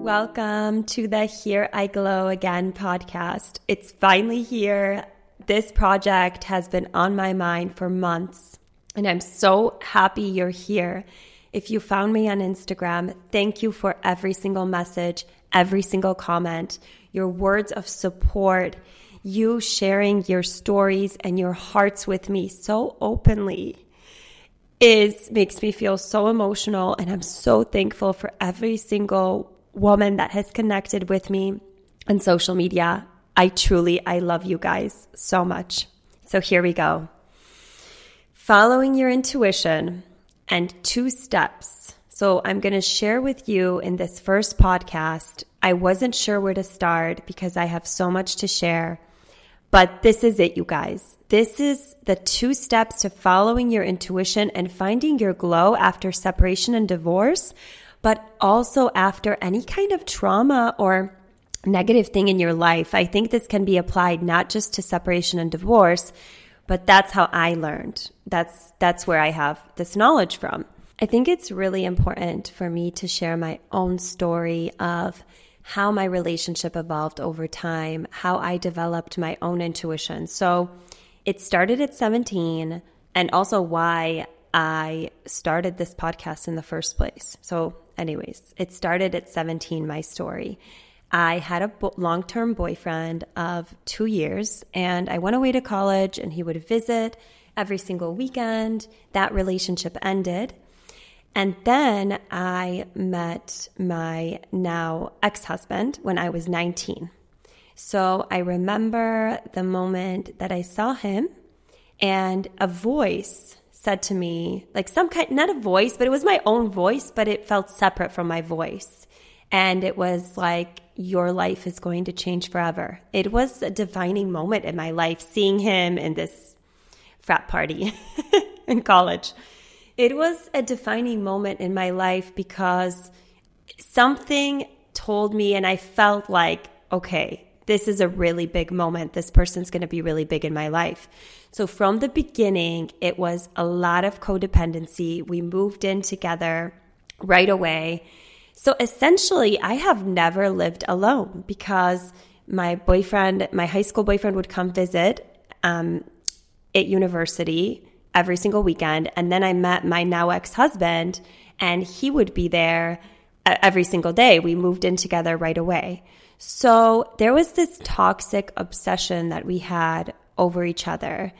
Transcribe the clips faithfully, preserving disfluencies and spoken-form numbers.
Welcome to the Here I Glow Again podcast. It's finally here. This project has been on my mind for months, and I'm so happy you're here. If you found me on Instagram, thank you for every single message, every single comment, your words of support, you sharing your stories and your hearts with me so openly. Is makes me feel so emotional, and I'm so thankful for every single woman that has connected with me on social media. I truly, I love you guys so much. So here we go. Following your intuition and two steps. So I'm going to share with you in this first podcast. I wasn't sure where to start because I have so much to share, but this is it, you guys. This is the two steps to following your intuition and finding your glow after separation and divorce, but also after any kind of trauma or negative thing in your life. I think this can be applied not just to separation and divorce, but that's how I learned. That's that's where I have this knowledge from. I think it's really important for me to share my own story of how my relationship evolved over time, how I developed my own intuition. So it started at seventeen, and also why I started this podcast in the first place. So anyways, it started at seventeen, my story. I had a bo- long-term boyfriend of two years, and I went away to college, and he would visit every single weekend. That relationship ended. And then I met my now ex-husband when I was nineteen. So I remember the moment that I saw him, and a voice said to me, like some kind, not a voice, but it was my own voice, but it felt separate from my voice. And it was like, your life is going to change forever. It was a defining moment in my life, seeing him in this frat party in college. It was a defining moment in my life because something told me, and I felt like, okay, this is a really big moment. This person's going to be really big in my life. So from the beginning, it was a lot of codependency. We moved in together right away. So essentially, I have never lived alone because my boyfriend, my high school boyfriend would come visit um, at university every single weekend. And then I met my now ex-husband, and he would be there every single day. We moved in together right away. So there was this toxic obsession that we had over each other.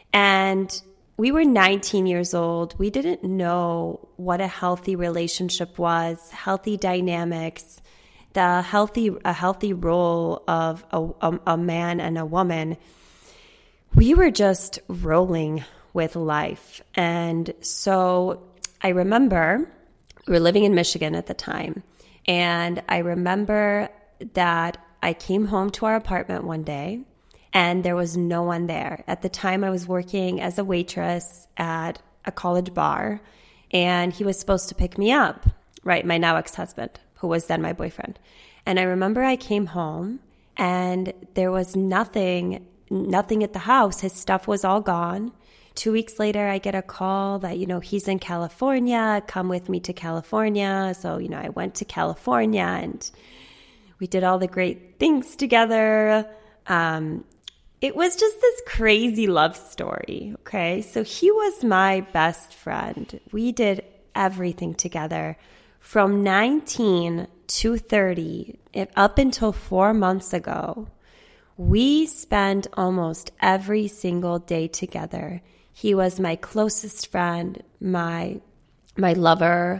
And we were nineteen years old. We didn't know what a healthy relationship was, healthy dynamics, the healthy a healthy role of a, a, a man and a woman. We were just rolling with life. And so I remember we were living in Michigan at the time. And I remember that I came home to our apartment one day, and there was no one there. At the time, I was working as a waitress at a college bar, and he was supposed to pick me up, right? My now ex-husband, who was then my boyfriend. And I remember I came home, and there was nothing, nothing at the house. His stuff was all gone. Two weeks later, I get a call that, you know, he's in California. Come with me to California. So, you know, I went to California, and we did all the great things together. Um, it was just this crazy love story, okay? So he was my best friend. We did everything together from nineteen to thirty, up until four months ago. We spent almost every single day together. He was my closest friend, my my lover,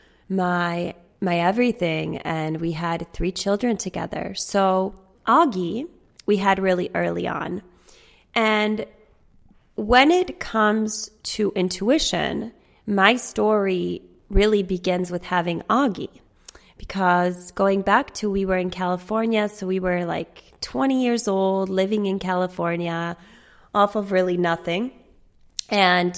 my my everything, and we had three children together. So Augie, we had really early on. And when it comes to intuition, my story really begins with having Augie, because going back to, we were in California, so we were like twenty years old, living in California, off of really nothing. And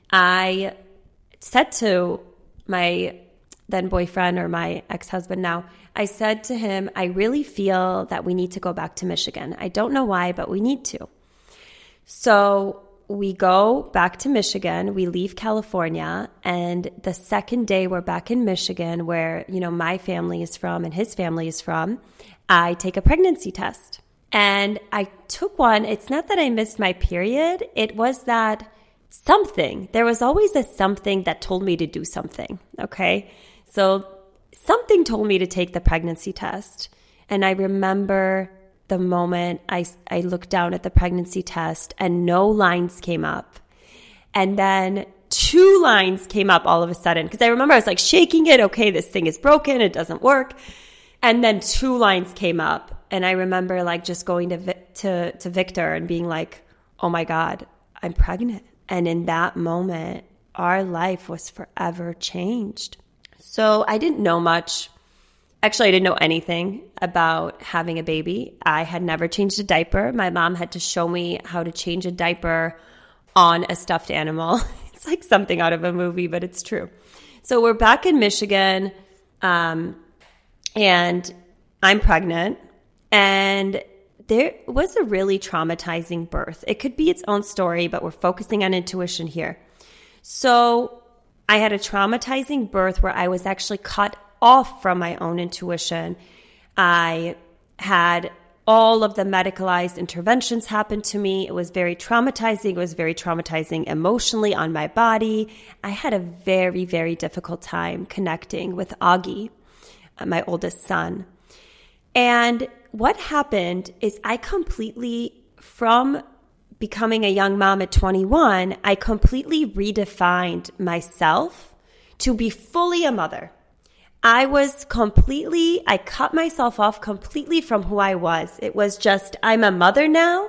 I said to my then boyfriend, or my ex-husband now, I said to him, I really feel that we need to go back to Michigan. I don't know why, but we need to. So we go back to Michigan. We leave California. And the second day we're back in Michigan, where, you know, my family is from and his family is from, I take a pregnancy test. And I took one. It's not that I missed my period. It was that something. There was always a something that told me to do something. Okay. So something told me to take the pregnancy test. And I remember the moment I, I looked down at the pregnancy test and no lines came up. And then two lines came up all of a sudden. Because I remember I was like shaking it. Okay, this thing is broken. It doesn't work. And then two lines came up. And I remember like just going to, to, to Victor and being like, oh my God, I'm pregnant. And in that moment, our life was forever changed. So I didn't know much. Actually, I didn't know anything about having a baby. I had never changed a diaper. My mom had to show me how to change a diaper on a stuffed animal. It's like something out of a movie, but it's true. So we're back in Michigan, um, and I'm pregnant. And there was a really traumatizing birth. It could be its own story, but we're focusing on intuition here. So I had a traumatizing birth where I was actually cut off from my own intuition. I had all of the medicalized interventions happen to me. It was very traumatizing. It was very traumatizing emotionally on my body. I had a very, very difficult time connecting with Augie, my oldest son. And what happened is I completely, from becoming a young mom at twenty-one, I completely redefined myself to be fully a mother. I was completely, I cut myself off completely from who I was. It was just, I'm a mother now,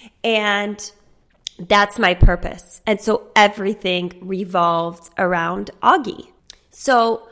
and that's my purpose. And so everything revolved around Augie. So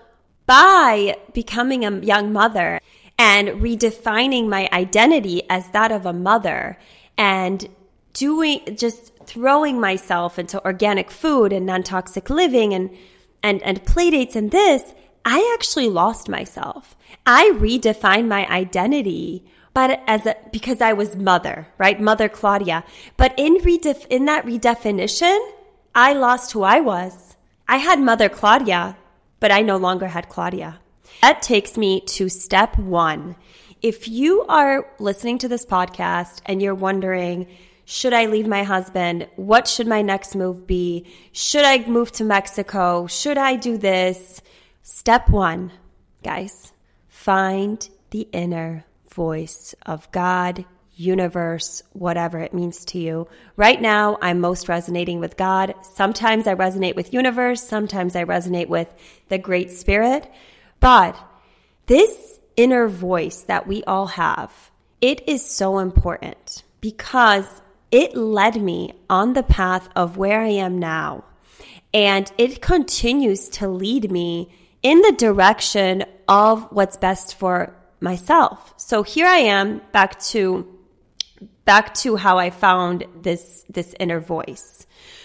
by becoming a young mother and redefining my identity as that of a mother and doing, just throwing myself into organic food and non-toxic living and, and, and play dates and this, I actually lost myself. I redefined my identity, but as a, because I was mother, right? Mother Claudia. But in redef, in that redefinition, I lost who I was. I had Mother Claudia, but I no longer had Claudia. That takes me to step one. If you are listening to this podcast and you're wondering, should I leave my husband? What should my next move be? Should I move to Mexico? Should I do this? Step one, guys, find the inner voice of God, universe, whatever it means to you. Right now, I'm most resonating with God. Sometimes I resonate with universe. Sometimes I resonate with the Great Spirit. But this inner voice that we all have, it is so important because it led me on the path of where I am now. And it continues to lead me in the direction of what's best for myself. So here I am back to back to how I found this this inner voice.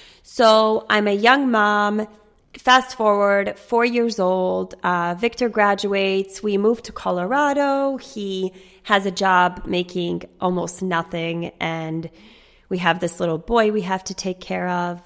So I'm a young mom. Fast forward, four years old. Uh, Victor graduates. We move to Colorado. He has a job making almost nothing, and we have this little boy we have to take care of.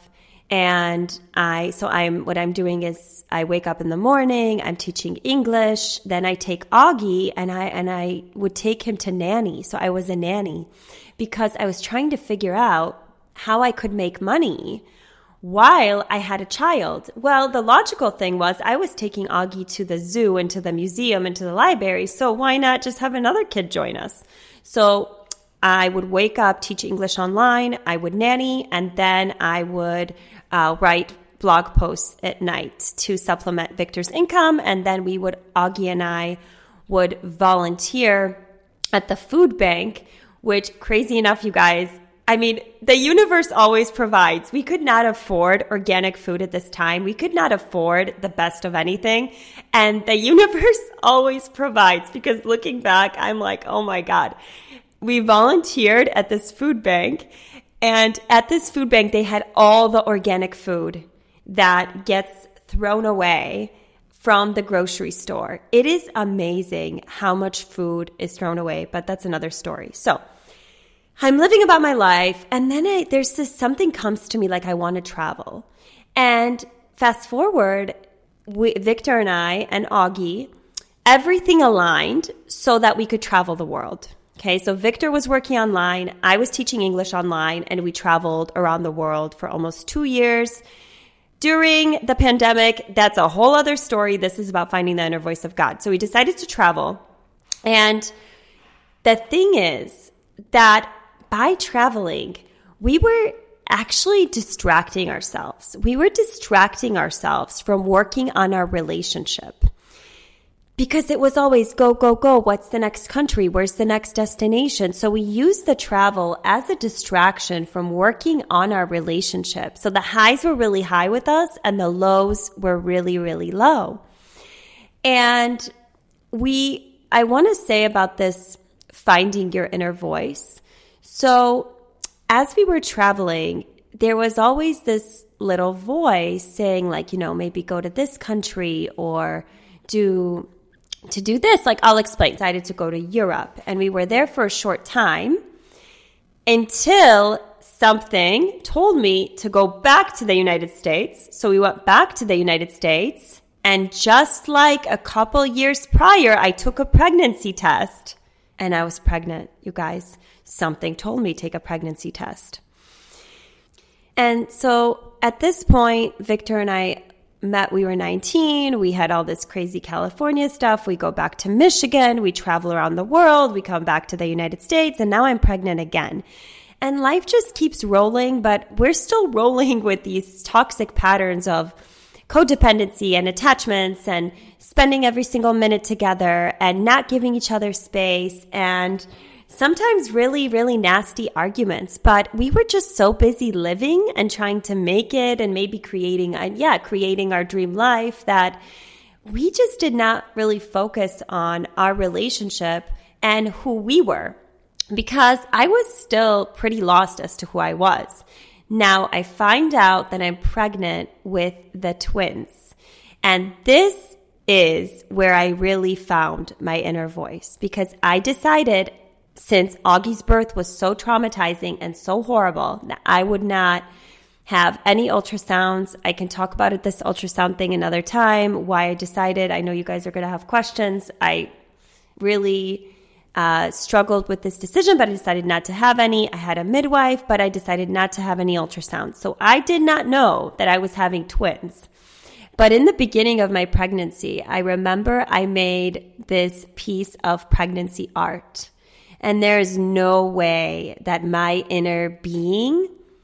And I, so I'm, what I'm doing is I wake up in the morning, I'm teaching English, then I take Augie and I, and I would take him to nanny. So I was a nanny because I was trying to figure out how I could make money while I had a child. Well, the logical thing was I was taking Augie to the zoo and to the museum and to the library. So why not just have another kid join us? So I would wake up, teach English online, I would nanny, and then I would uh, write blog posts at night to supplement Victor's income. And then we would, Augie and I would volunteer at the food bank, which, crazy enough, you guys, I mean, the universe always provides. We could not afford organic food at this time. We could not afford the best of anything. And the universe always provides, because looking back, I'm like, oh my God. We volunteered at this food bank, and at this food bank, they had all the organic food that gets thrown away from the grocery store. It is amazing how much food is thrown away, but that's another story. So I'm living about my life. And then I, there's this something comes to me like I want to travel. And fast forward, we, Victor and I and Augie, everything aligned so that we could travel the world. Okay, so Victor was working online. I was teaching English online, and we traveled around the world for almost two years. During the pandemic, that's a whole other story. This is about finding the inner voice of God. So we decided to travel. And the thing is that by traveling, we were actually distracting ourselves. We were distracting ourselves from working on our relationship. Because it was always go, go, go. What's the next country? Where's the next destination? So we used the travel as a distraction from working on our relationship. So the highs were really high with us and the lows were really, really low. And we, I want to say about this finding your inner voice. So as we were traveling, there was always this little voice saying like, you know, maybe go to this country or do to do this. Like, I'll explain. So I decided to go to Europe, and we were there for a short time until something told me to go back to the United States. So we went back to the United States, and just like a couple years prior, I took a pregnancy test, and I was pregnant, you guys. Something told me take a pregnancy test. And so at this point, Victor and I met, we were nineteen, we had all this crazy California stuff, we go back to Michigan, we travel around the world, we come back to the United States, and now I'm pregnant again. And life just keeps rolling, but we're still rolling with these toxic patterns of codependency and attachments and spending every single minute together and not giving each other space and sometimes really, really nasty arguments. But we were just so busy living and trying to make it and maybe creating, yeah, creating our dream life that we just did not really focus on our relationship and who we were, because I was still pretty lost as to who I was. Now I find out that I'm pregnant with the twins. And this is where I really found my inner voice, because I decided, since Augie's birth was so traumatizing and so horrible, that I would not have any ultrasounds. I can talk about it, this ultrasound thing, another time, why I decided. I know you guys are going to have questions. I really uh, struggled with this decision, but I decided not to have any. I had a midwife, but I decided not to have any ultrasounds. So I did not know that I was having twins. But in the beginning of my pregnancy, I remember I made this piece of pregnancy art. And there is no way that my inner being,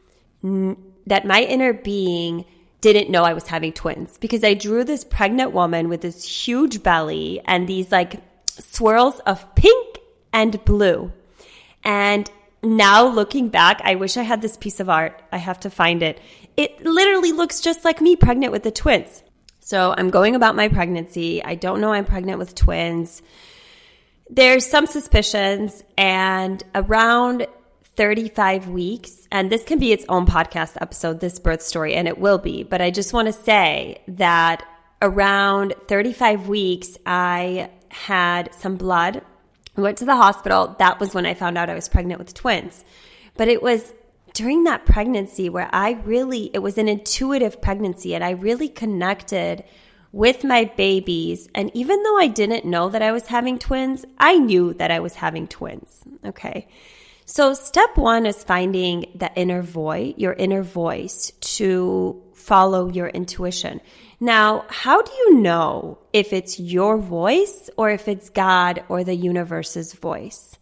that my inner being didn't know I was having twins, because I drew this pregnant woman with this huge belly and these like swirls of pink and blue. And now looking back, I wish I had this piece of art. I have to find it. It literally looks just like me pregnant with the twins. So I'm going about my pregnancy. I don't know I'm pregnant with twins. There's some suspicions, and around thirty-five weeks, and this can be its own podcast episode, this birth story, and it will be, but I just want to say that around thirty-five weeks, I had some blood. I went to the hospital. That was when I found out I was pregnant with twins. But it was during that pregnancy where I really, it was an intuitive pregnancy, and I really connected with my babies. And even though I didn't know that I was having twins, I knew that I was having twins. Okay. So step one is finding the inner voice, your inner voice, to follow your intuition. Now, how do you know if it's your voice or if it's God or the universe's voice?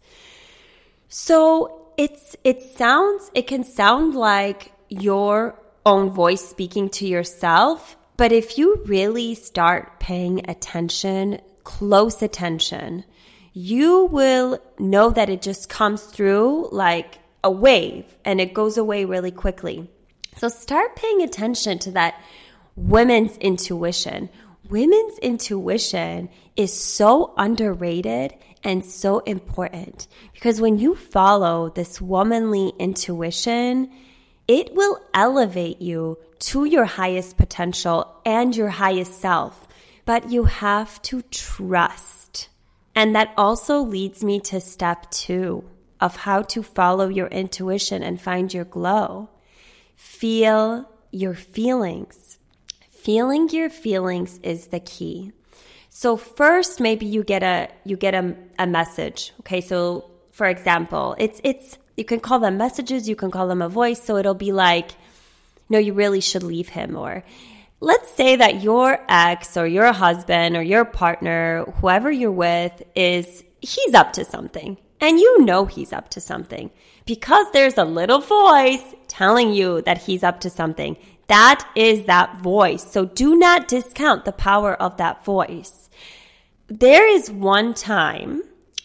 So it's, it sounds, it can sound like your own voice speaking to yourself. But if you really start paying attention, close attention, you will know that it just comes through like a wave and it goes away really quickly. So start paying attention to that women's intuition. Women's intuition is so underrated and so important, because when you follow this womanly intuition, it will elevate you to your highest potential and your highest self. But you have to trust. And that also leads me to step two. of how to follow your intuition and find your glow. Feel your feelings. Feeling your feelings is the key. So first, maybe you get a you get a, a message. Okay, so for example, it's it's you can call them messages, you can call them a voice. So it'll be like, no, you really should leave him. Or let's say that your ex or your husband or your partner, whoever you're with, is he's up to something. And you know he's up to something because there's a little voice telling you that he's up to something. That is that voice. So do not discount the power of that voice. There is one time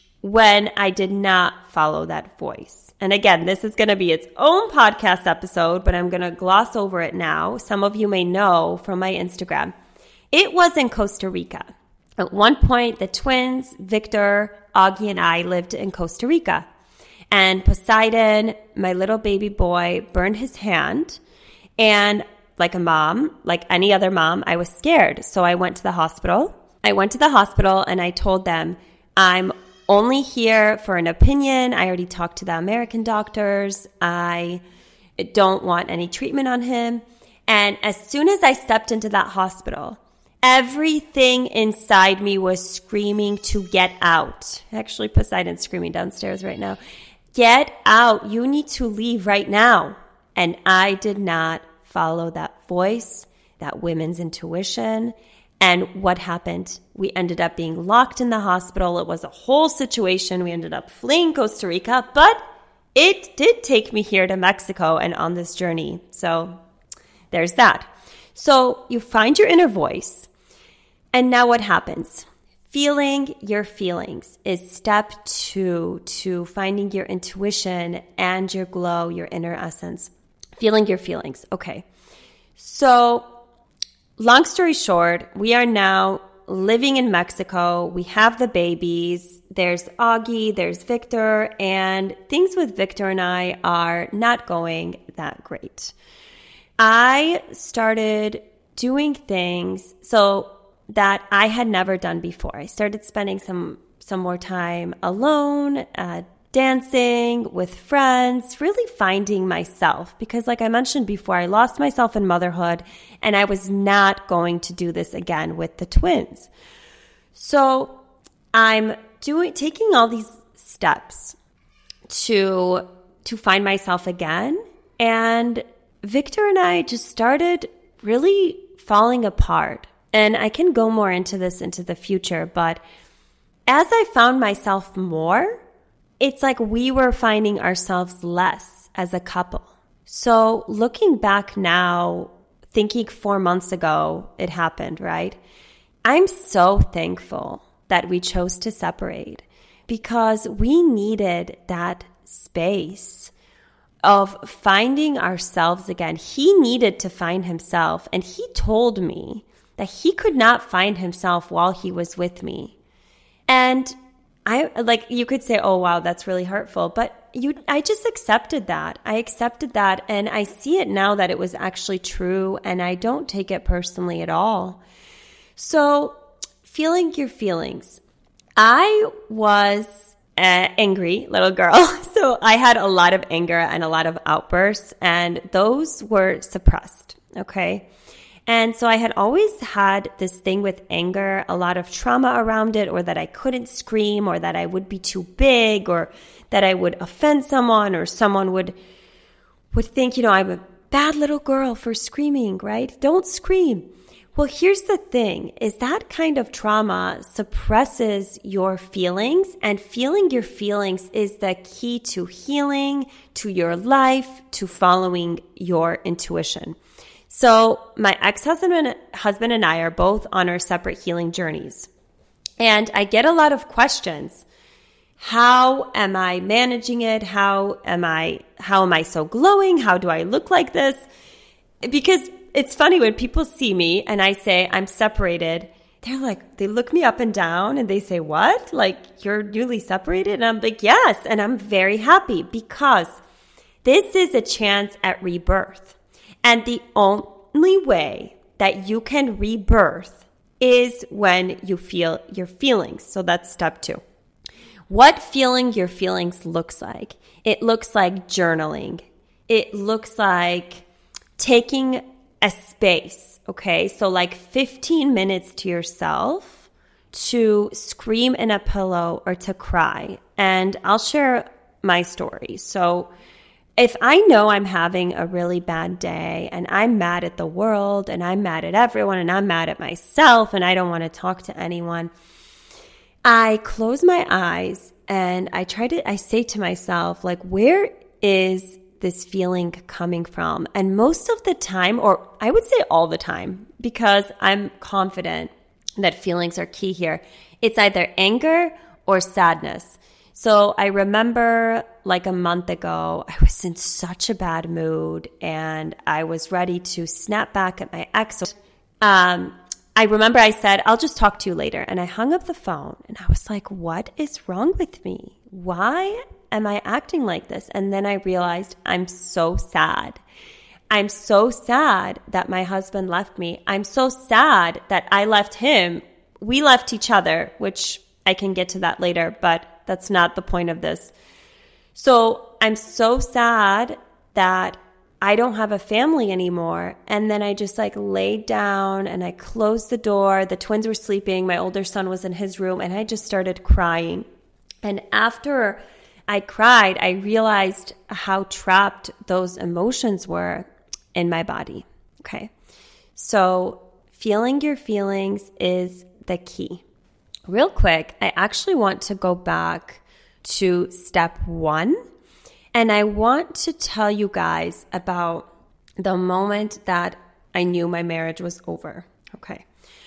when I did not follow that voice. And again, this is going to be its own podcast episode, but I'm going to gloss over it now. Some of you may know from my Instagram. It was in Costa Rica. At one point, the twins, Victor, Augie, and I lived in Costa Rica. And Poseidon, my little baby boy, burned his hand. And like a mom, like any other mom, I was scared. So I went to the hospital. I went to the hospital and I told them, I'm only here for an opinion. I already talked to the American doctors. I don't want any treatment on him. And as soon as I stepped into that hospital, everything inside me was screaming to get out. Actually, Poseidon's screaming downstairs right now. Get out. You need to leave right now. And I did not follow that voice, that women's intuition. And what happened? We ended up being locked in the hospital. It was a whole situation. We ended up fleeing Costa Rica, but it did take me here to Mexico and on this journey. So there's that. So you find your inner voice. And now what happens? Feeling your feelings is step two to finding your intuition and your glow, your inner essence. Feeling your feelings. Okay. So long story short, we are now living in Mexico. We have the babies. There's Augie, there's Victor, and things with Victor and I are not going that great. I started doing things so that I had never done before. I started spending some some more time alone, uh, dancing with friends, really finding myself. Because like I mentioned before, I lost myself in motherhood and I was not going to do this again with the twins. So I'm doing, taking all these steps to, to find myself again. And Victor and I just started really falling apart. And I can go more into this into the future, but as I found myself more, it's like we were finding ourselves less as a couple. So looking back now, thinking four months ago, it happened, right? I'm so thankful that we chose to separate because we needed that space of finding ourselves again. He needed to find himself, and he told me that he could not find himself while he was with me. And I, like, you could say, oh, wow, that's really hurtful. But you, I just accepted that. I accepted that. And I see it now that it was actually true. And I don't take it personally at all. So feeling your feelings. I was an angry little girl. So I had a lot of anger and a lot of outbursts. And those were suppressed. Okay. And so I had always had this thing with anger, a lot of trauma around it, or that I couldn't scream, or that I would be too big, or that I would offend someone, or someone would would think, you know, I'm a bad little girl for screaming, right? Don't scream. Well, here's the thing, is that kind of trauma suppresses your feelings, and feeling your feelings is the key to healing, to your life, to following your intuition. So my ex-husband and, husband and I are both on our separate healing journeys. And I get a lot of questions. How am I managing it? How am I, how am I so glowing? How do I look like this? Because it's funny when people see me and I say I'm separated, they're like, they look me up and down and they say, what? Like, you're newly separated? And I'm like, yes. And I'm very happy because this is a chance at rebirth. And the only way that you can rebirth is when you feel your feelings. So that's step two. what feeling your feelings looks like. It looks like journaling. It looks like taking a space, okay? So like fifteen minutes to yourself to scream in a pillow or to cry. And I'll share my story. So if I know I'm having a really bad day and I'm mad at the world and I'm mad at everyone and I'm mad at myself and I don't want to talk to anyone, I close my eyes and I try to, I say to myself, like, where is this feeling coming from? And most of the time, or I would say all the time, because I'm confident that feelings are key here, it's either anger or sadness. So I remember like a month ago, I was in such a bad mood and I was ready to snap back at my ex. Um, I remember I said, I'll just talk to you later. And I hung up the phone and I was like, what is wrong with me? Why am I acting like this? And then I realized I'm so sad. I'm so sad that my husband left me. I'm so sad that I left him. We left each other, which I can get to that later, but that's not the point of this. So I'm so sad that I don't have a family anymore. And then I just like laid down and I closed the door. The twins were sleeping. My older son was in his room and I just started crying. And after I cried, I realized how trapped those emotions were in my body. Okay. So feeling your feelings is the key. Real quick, I actually want to go back to step one. And I want to tell you guys about the moment that I knew my marriage was over. Okay.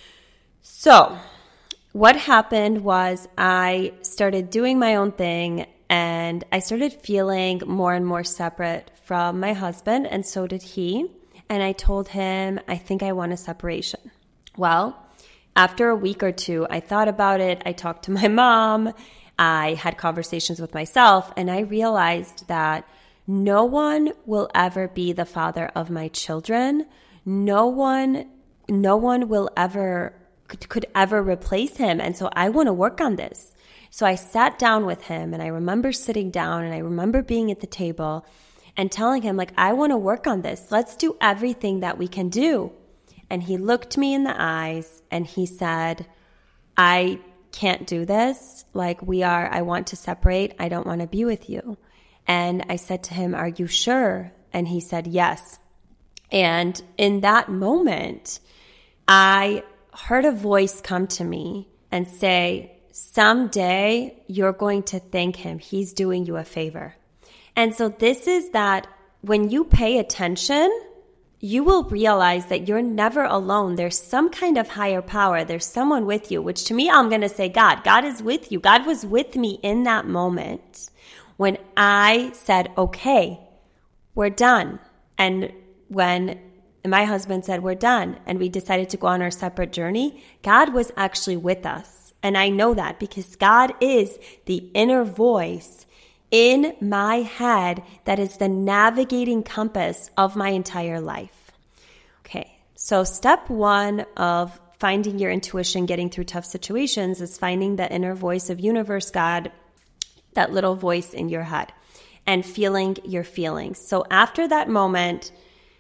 So what happened was I started doing my own thing and I started feeling more and more separate from my husband, and so did he. And I told him, I think I want a separation. Well, after a week or two, I thought about it. I talked to my mom. I had conversations with myself, and I realized that no one will ever be the father of my children. No one, no one will ever, could, could ever replace him. And so I want to work on this. So I sat down with him, and I remember sitting down, and I remember being at the table and telling him, like, I want to work on this. Let's do everything that we can do. And he looked me in the eyes and he said, I can't do this. Like, we are, I want to separate. I don't want to be with you. And I said to him, are you sure? And he said, yes. And in that moment, I heard a voice come to me and say, someday you're going to thank him. He's doing you a favor. And so this is that when you pay attention, you will realize that you're never alone. There's some kind of higher power. There's someone with you, which to me, I'm going to say God. God is with you. God was with me in that moment when I said, okay, we're done. And when my husband said, we're done, and we decided to go on our separate journey, God was actually with us. And I know that because God is the inner voice in my head that is the navigating compass of my entire life. Okay, so step one of finding your intuition, getting through tough situations, is finding the inner voice of universe, God, that little voice in your head, and feeling your feelings. So after that moment,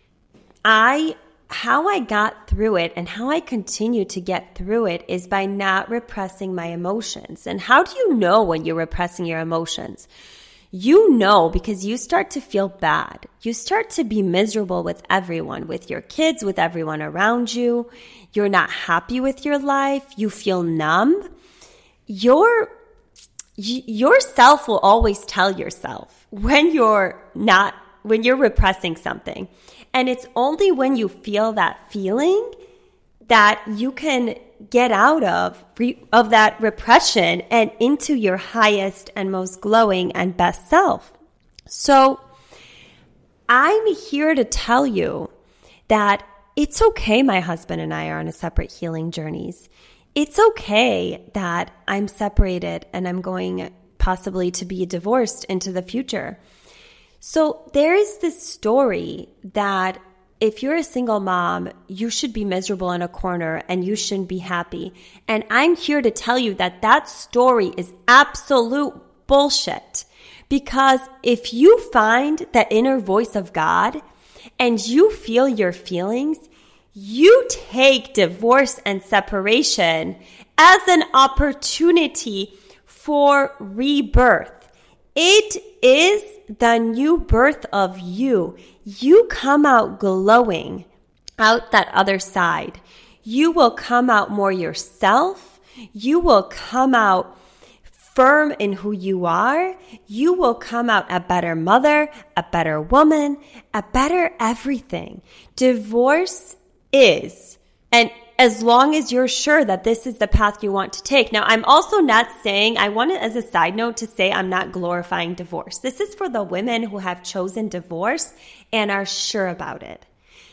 I, how I got through it and how I continue to get through it is by not repressing my emotions. And how do you know when you're repressing your emotions? You know, because you start to feel bad. You start to be miserable with everyone, with your kids, with everyone around you. You're not happy with your life. You feel numb. Your, yourself will always tell yourself when you're not, when you're repressing something. And it's only when you feel that feeling that you can get out of of that repression and into your highest and most glowing and best self. So I'm here to tell you that it's okay my husband and I are on a separate healing journeys. It's okay that I'm separated and I'm going possibly to be divorced into the future. So there is this story that if you're a single mom, you should be miserable in a corner and you shouldn't be happy. And I'm here to tell you that that story is absolute bullshit. Because if you find that inner voice of God and you feel your feelings, you take divorce and separation as an opportunity for rebirth. It is the new birth of you. You come out glowing out that other side. You will come out more yourself. You will come out firm in who you are. You will come out a better mother, a better woman, a better everything. Divorce is, and as long as you're sure that this is the path you want to take. Now, I'm also not saying, I want it as a side note to say I'm not glorifying divorce. This is for the women who have chosen divorce and are sure about it.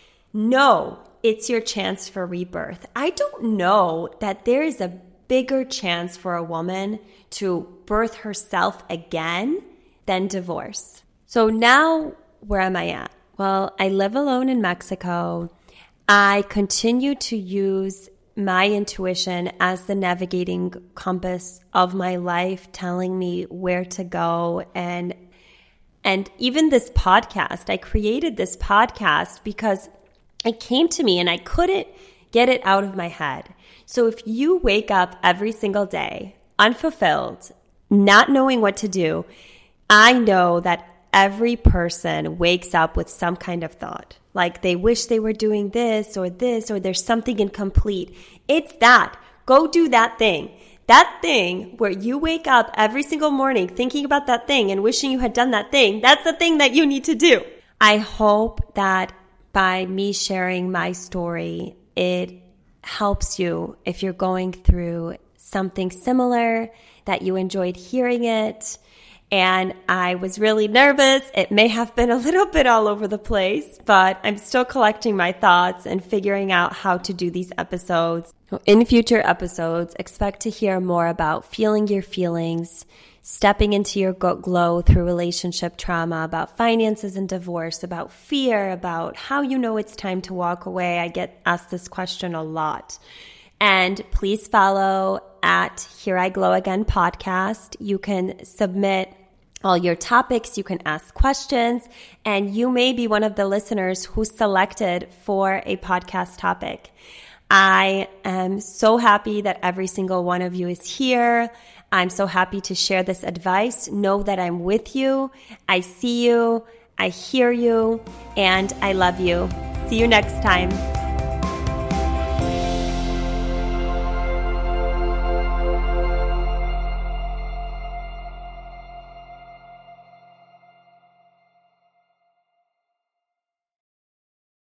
No, it's your chance for rebirth. I don't know that there is a bigger chance for a woman to birth herself again than divorce. So now, where am I at? Well, I live alone in Mexico. I continue to use my intuition as the navigating compass of my life, telling me where to go. And, and even this podcast, I created this podcast because it came to me and I couldn't get it out of my head. So if you wake up every single day unfulfilled, not knowing what to do, I know that every person wakes up with some kind of thought. Like they wish they were doing this or this, or there's something incomplete. It's that. Go do that thing. That thing where you wake up every single morning thinking about that thing and wishing you had done that thing. That's the thing that you need to do. I hope that by me sharing my story, it helps you if you're going through something similar, that you enjoyed hearing it. And I was really nervous. It may have been a little bit all over the place, but I'm still collecting my thoughts and figuring out how to do these episodes. In future episodes, expect to hear more about feeling your feelings, stepping into your glow through relationship trauma, about finances and divorce, about fear, about how you know it's time to walk away. I get asked this question a lot. And please follow at Here I Glow Again podcast. You can submit all your topics, you can ask questions, and you may be one of the listeners who's selected for a podcast topic. I am so happy that every single one of you is here. I'm so happy to share this advice. Know that I'm with you. I see you. I hear you. And I love you. See you next time.